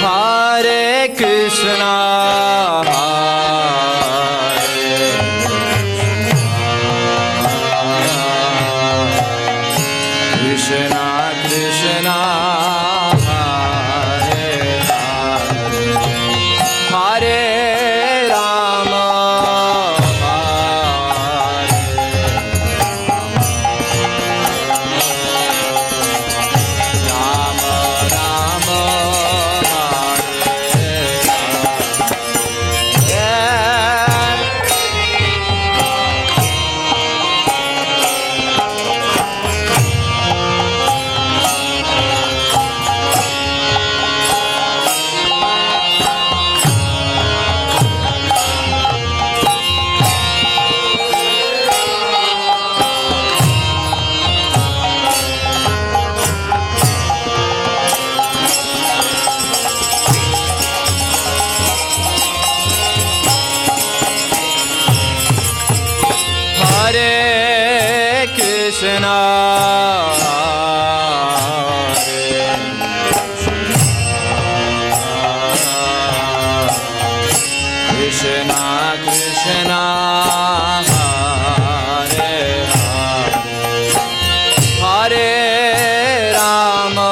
Hare Krishna, Hare Krishna, Krishna Hare Hare, Hare Rama, Rama Rama, Hare Krishna, Krishna Krishna Hare Hare, Hare Rama,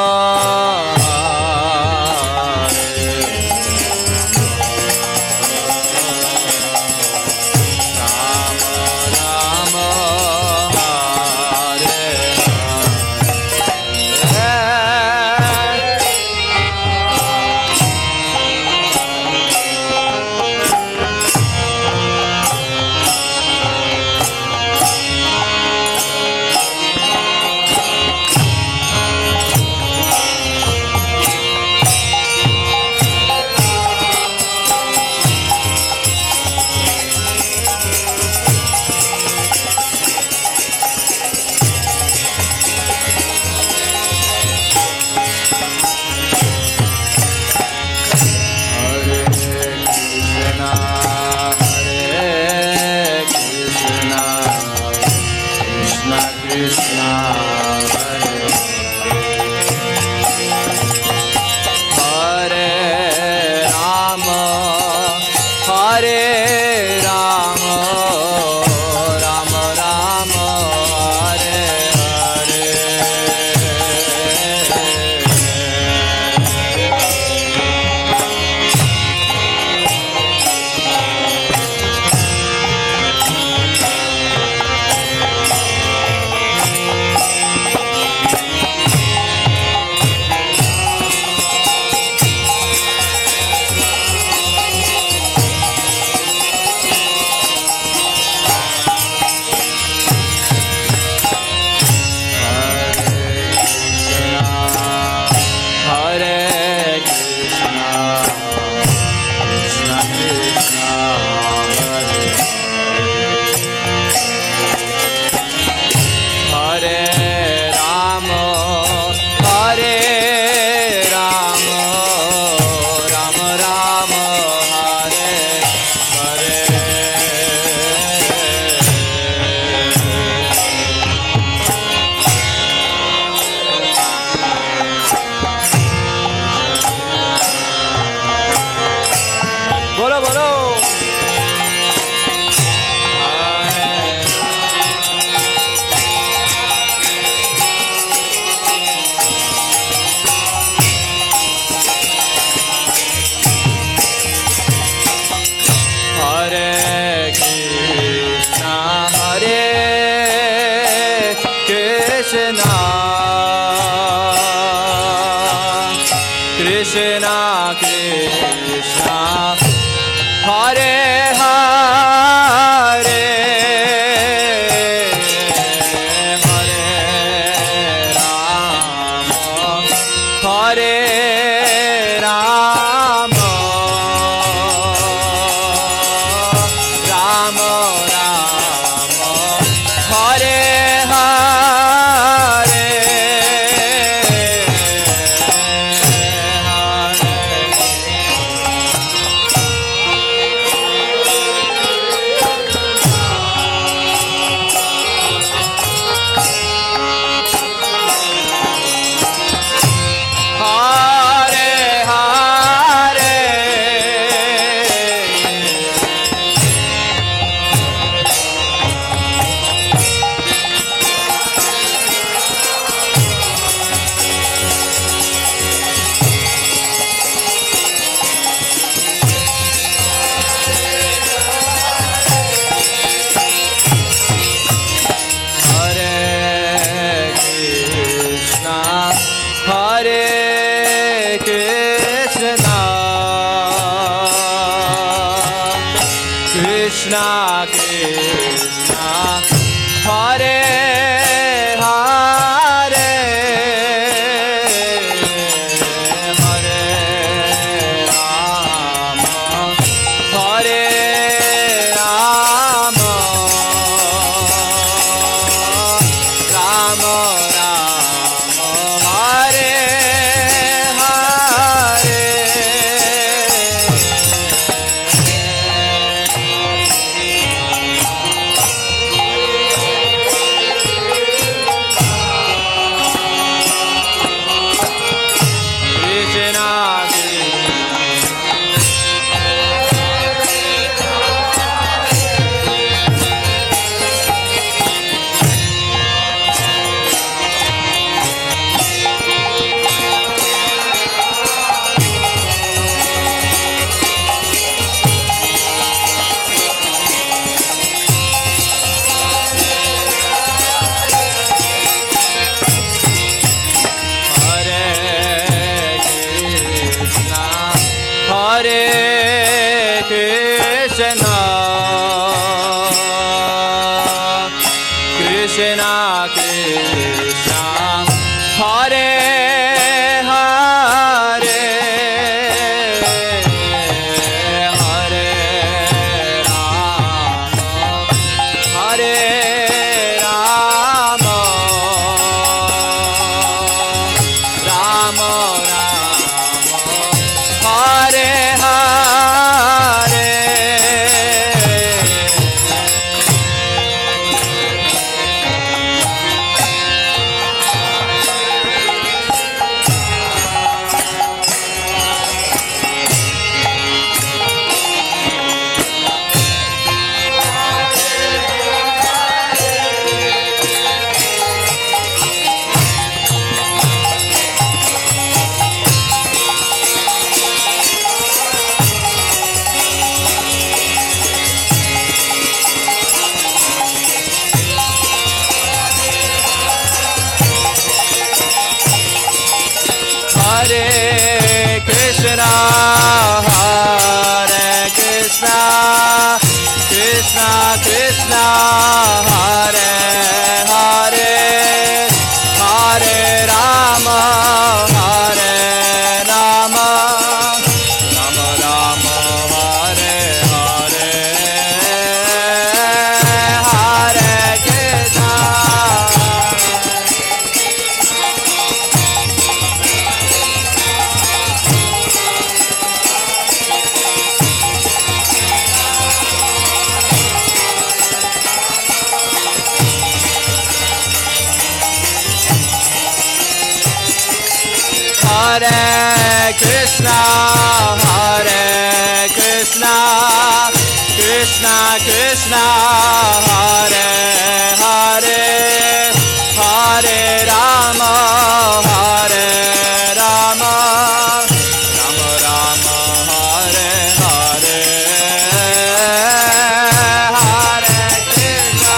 Krishna Krishna Hare Hare, Hare Rama, Hare Rama, Rama Rama, Hare Hare. Krishna Krishna Hare Hare Hare Rama Hare Rama Rama Rama Hare Hare Krishna Hare Hare Hare Rama Hare Rama Rama Rama Hare Hare Hare Krishna Hare Krishna, Hare Krishna, Krishna Krishna, Hare Hare, Hare Rama, Hare Rama, Rama Rama, Hare Hare, Hare Krishna.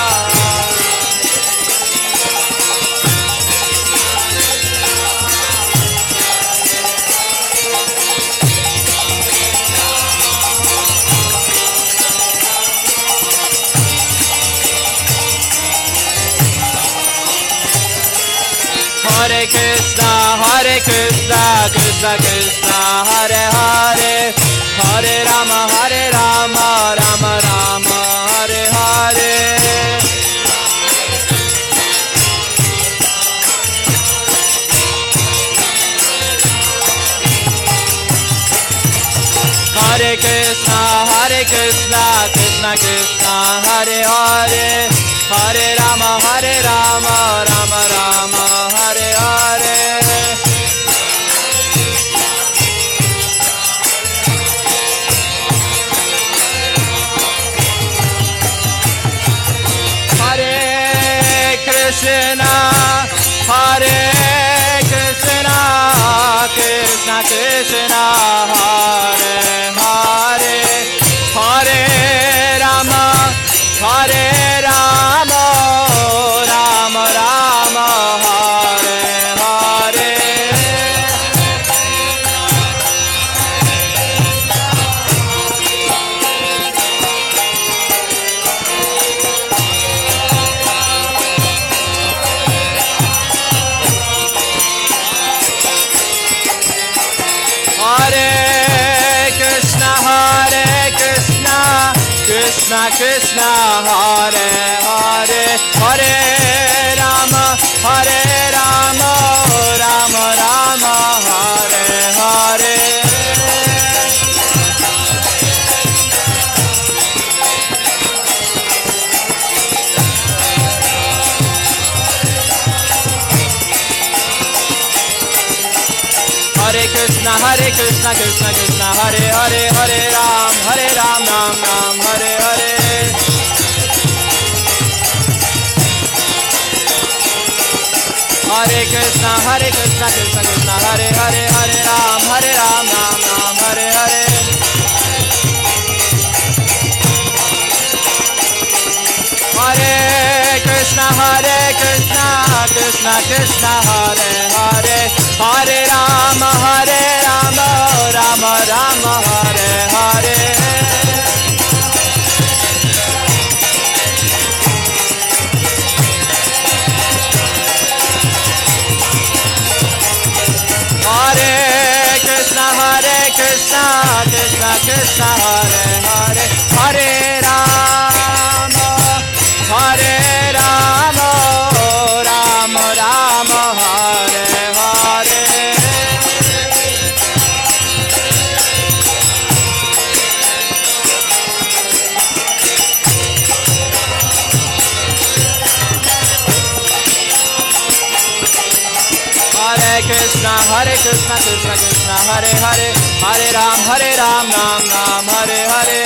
Hare Krishna, Hare Krishna, Krishna Krishna, Hare Hare, Hare Rama, Hare Rama, Rama Rama, Hare Hare. Hare Krishna, Hare Krishna, Krishna Krishna, Hare Hare, Hare Rama, Hare Rama, Rama Rama, Hare Hare. Hare Krishna, Hare Krishna, Krishna Krishna, Hare Hare, Hare Rama, Hare Rama, Rama Rama, Hare Hare. Hare Krishna, Krishna Krishna, Hare Hare, Hare Rama, Rama Rama, Hare Hare. Hare Krishna, Krishna Krishna, Hare Hare, Hare Ram, Ram Ram, Hare Hare. Hare Krishna, Krishna Krishna, Hare Hare, Hare Ram, Ram Ram, Hare Hare. Hare Krishna, Krishna Krishna, Hare Hare, Hare Rama, Rama Rama, Hare Hare. Hare Krishna, Krishna Krishna, Hare Hare, Hare Rama, Rama Rama, Hare Hare. Hare Krishna, Krishna Krishna, Hare Hare, Hare Ram, Ram Ram, Hare Hare.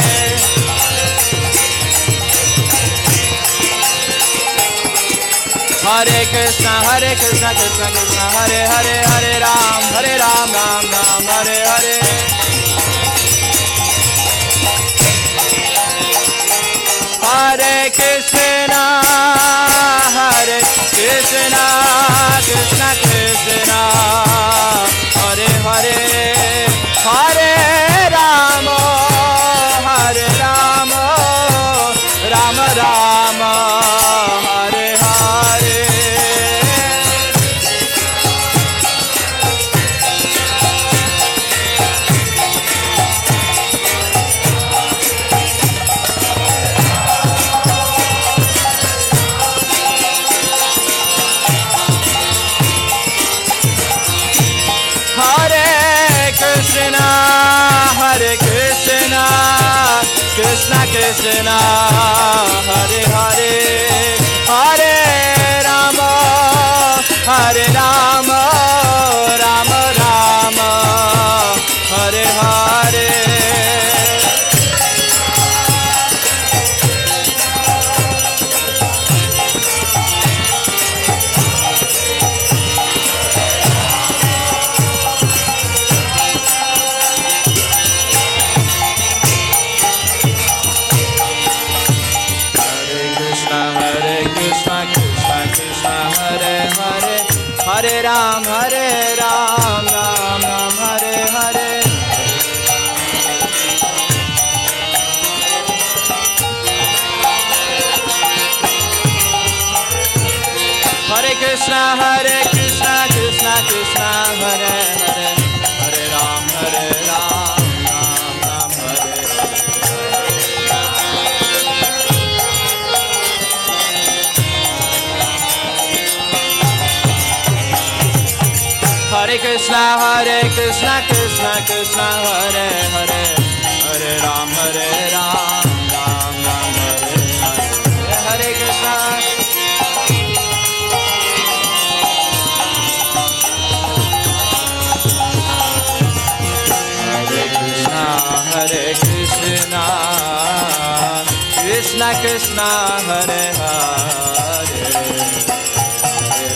Hare Krishna, Krishna Krishna, Hare Hare, Hare Ram, Ram Ram, Hare Hare. Hare Krishna, Krishna Krishna, Hare Hare, Hare Rama, Rama Rama, Hare Hare. Krishna Krishna, Hare Hare, Hare Rama, Rama Rama, Hare Hare. Hare Ram, Ram Ram, Hare Hare. Hare Krishna, Krishna Krishna, Hare Hare, Hare Ram, Ram Ram, Hare Hare Krishna, Krishna Krishna, Hare Hare, Hare Ram, Ram Ram, Hare Hare. Hare Krishna. Hare Krishna, Krishna Krishna, Hare Hare, Hare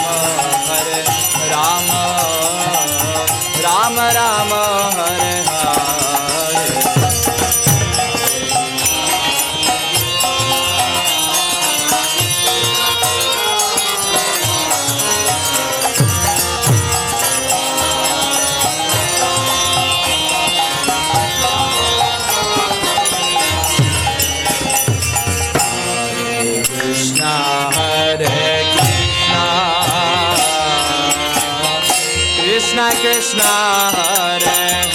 Rama, Rama Rama, Hare Hare. Krishna Krishna, Hare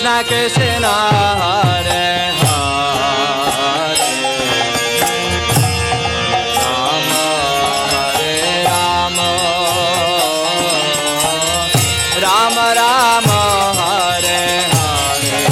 Krishna Krishna Hare Hare Rama Hare Rama Rama Rama Hare Hare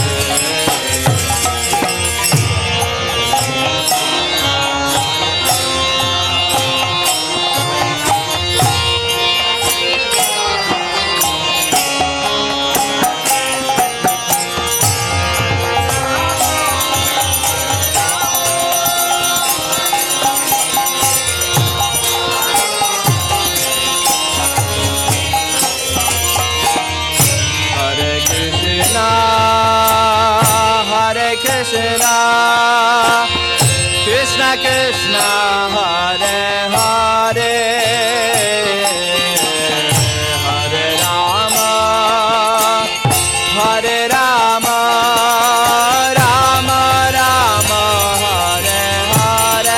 Krishna Krishna Krishna Hare Hare Hare Rama Hare Rama Rama Rama Hare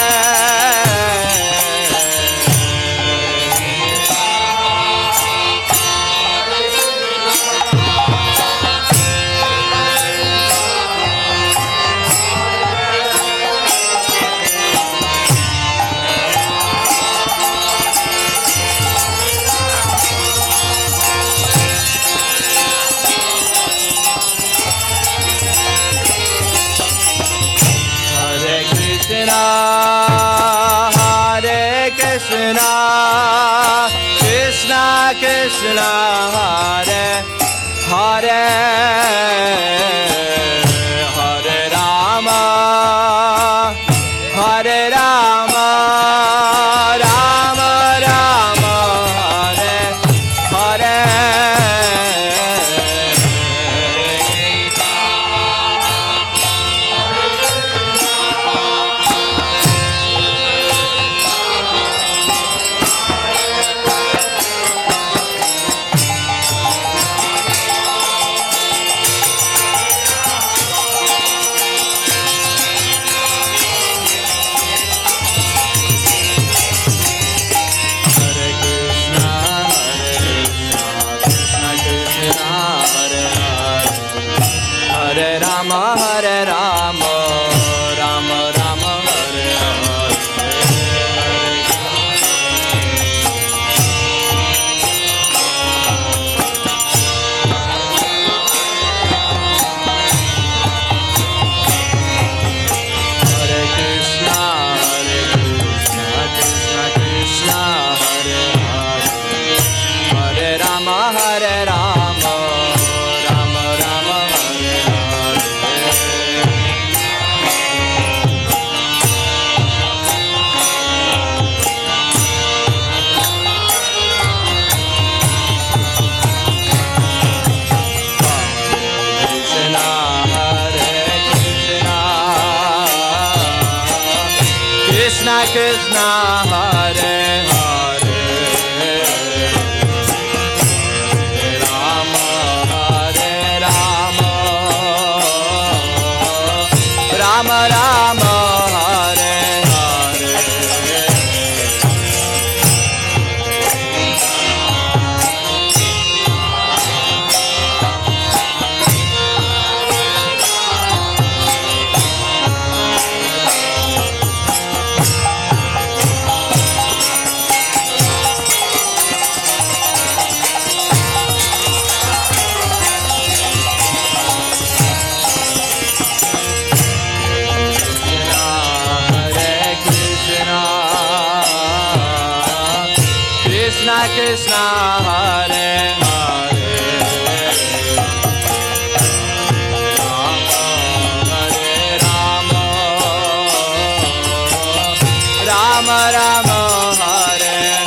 Krishna Krishna Krishna Hare Hare Hare Rama Hare Rama Rama Rama Hare Hare Hare Rama Hare Rama Rama Rama Hare Hare Krishna Krishna Krishna Hare Hare Hare Rama Hare Rama Rama Rama Krishna Krishna Hare Hare Rama Hare Rama Rama Rama Hare Hare Krishna Krishna Hare Hare Rama Hare Rama Rama Rama Hare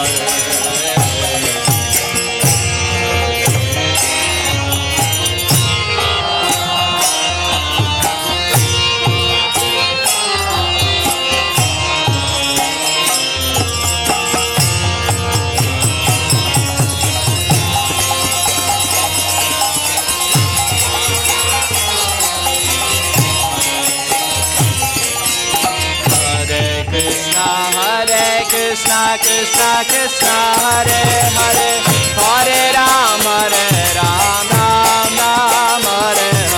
Krishna Krishna Krishna Hare Hare Hare Rama Ram Ram Hare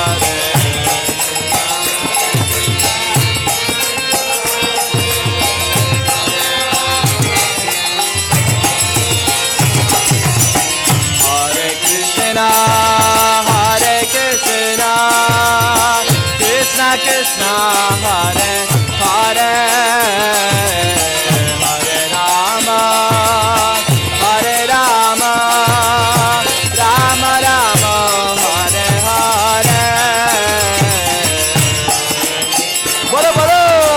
Hare Hare Hare Rama Hare Rama Rama Rama Hare Hare Bolo bolo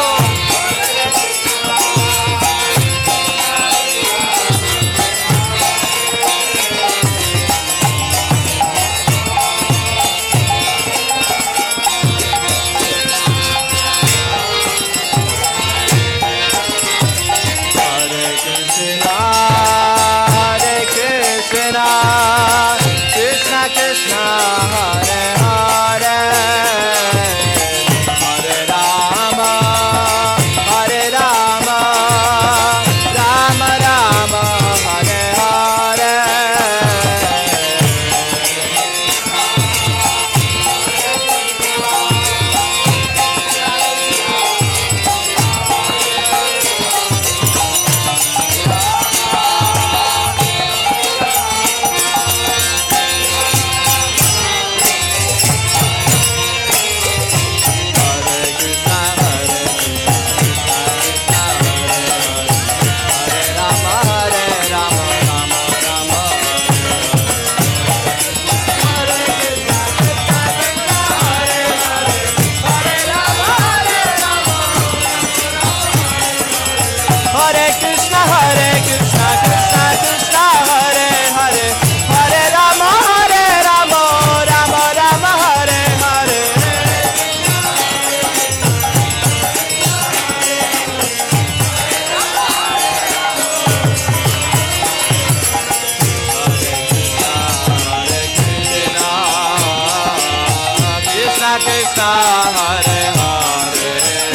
Krishna Hare Hare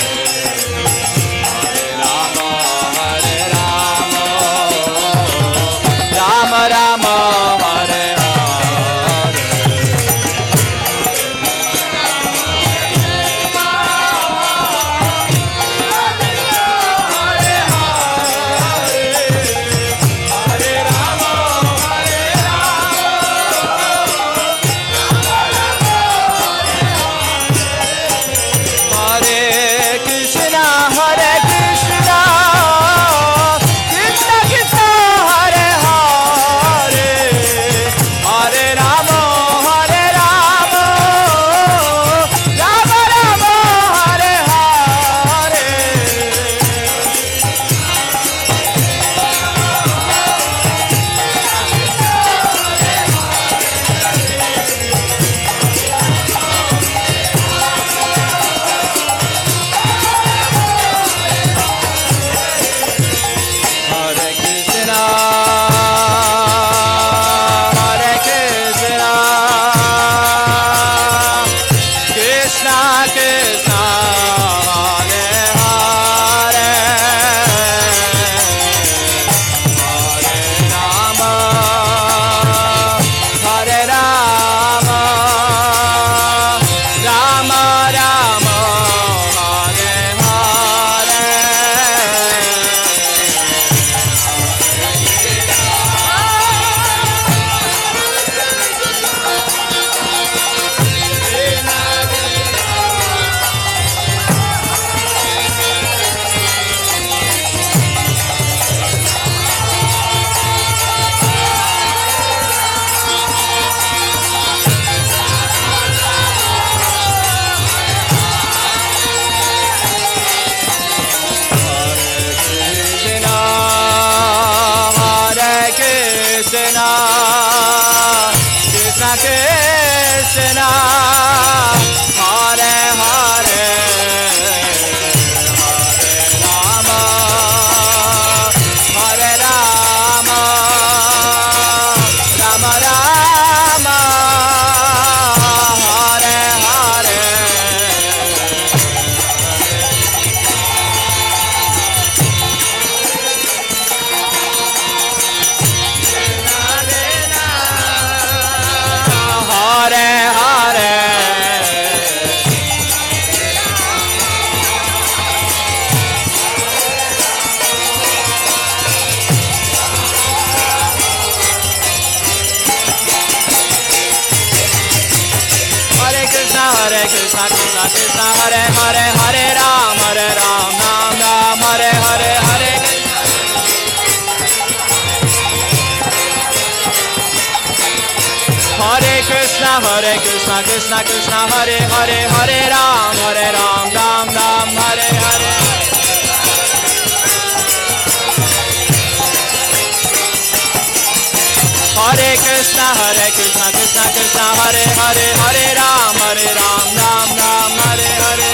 Hare Rama Hare Rama Rama Rama Hare Hare Hare Hare Krishna Krishna Krishna Hare Hare Hare Ram Ram Ram Hare Hare Hare Hare Krishna Krishna Krishna Hare Hare Hare Ram Ram Ram Hare Hare Hare Krishna Krishna Krishna Hare Hare Hare Ram Ram Ram Hare Hare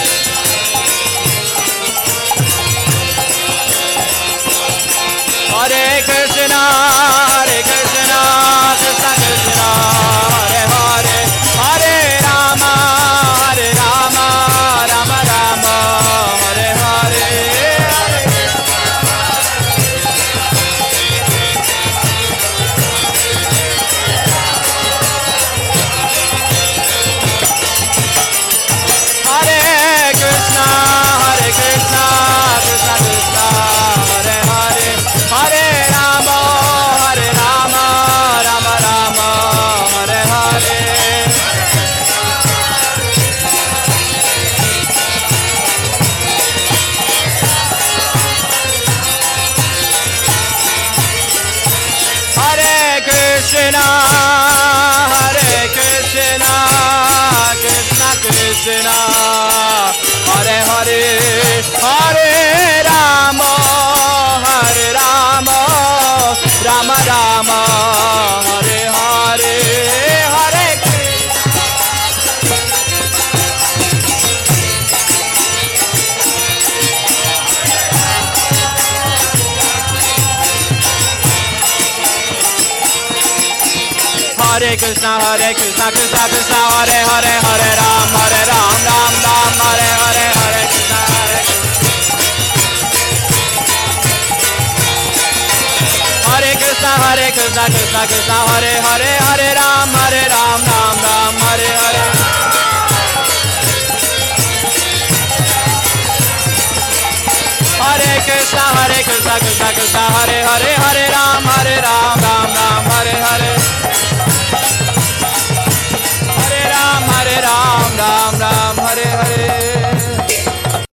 Hare Krishna Krishna Krishna Hare Hare Hare Rama Rama Rama Hare Hare Krishna Hare Hare Hare Rama Rama Rama Hare Hare Hare Krishna Krishna Krishna Hare Hare Hare Ram Ram Ram Hare Hare Hare Krishna Krishna Krishna Hare Hare Hare Ram Ram Ram Hare Hare Hare Krishna Krishna Krishna Hare Hare Hare Ram Ram